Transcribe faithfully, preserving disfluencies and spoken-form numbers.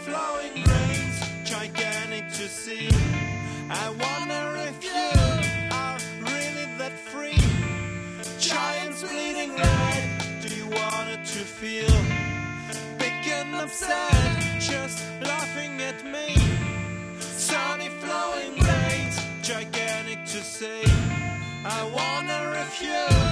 flowing rains, gigantic to see. I wonder if you are really that free. Giants bleeding red, do you want it to feel? Big and upset, just laughing at me. Sunny flowing rains, gigantic to see. I wonder if you